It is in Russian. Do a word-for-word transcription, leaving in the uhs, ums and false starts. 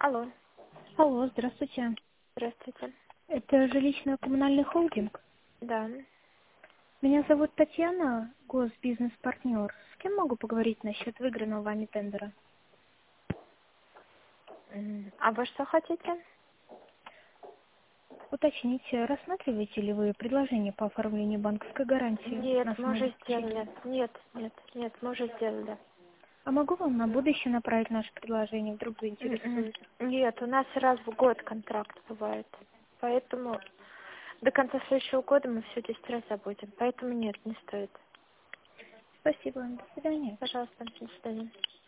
Алло, Алло, здравствуйте. здравствуйте. Это жилищно-коммунальный холдинг. Да. Меня зовут Татьяна, госбизнес-партнер. С кем могу поговорить насчет выигранного вами тендера? М, А вы что хотите? Уточните, рассматриваете ли вы предложение по оформлению банковской гарантии на Нет, мы основе уже обеспечения? сделали. Нет, нет, нет, мы уже сделали. А могу вам на будущее направить наше предложение, вдруг М-м. заинтересует? Нет, у нас раз в год контракт бывает. Поэтому до конца следующего года мы все десять раз забудем. Поэтому нет, не стоит. Спасибо, до свидания. Пожалуйста, до свидания.